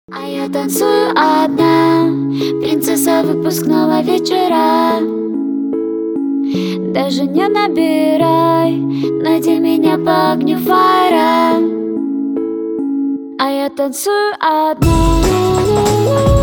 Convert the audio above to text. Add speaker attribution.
Speaker 1: А я танцую одна, принцесса выпускного вечера. Даже не набирай, найди меня по огню фаера. А я танцую одна.